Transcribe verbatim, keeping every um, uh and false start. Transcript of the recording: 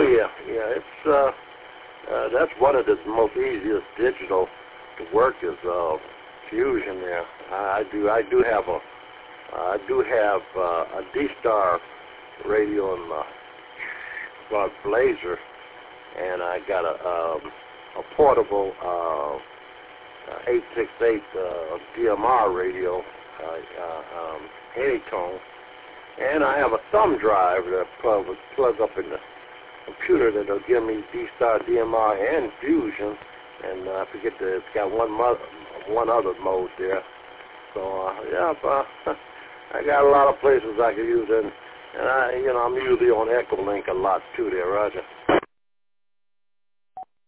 Oh yeah, yeah. It's uh, uh, that's one of the most easiest digital to work is uh, Fusion. There, I do. I do have a. I do have uh, a D-Star radio in my called Blazer, and I got a um, a portable uh, eight six eight uh, D M R radio, uh, uh, um, Anytone, and I have a thumb drive that plug, plug up in the computer that'll give me D-Star, D M R, and Fusion, and uh, I forget that it's got one mo- one other mode there. So uh, yeah, uh, I got a lot of places I can use it, and I, you know, I'm usually on Echolink a lot too there, Roger.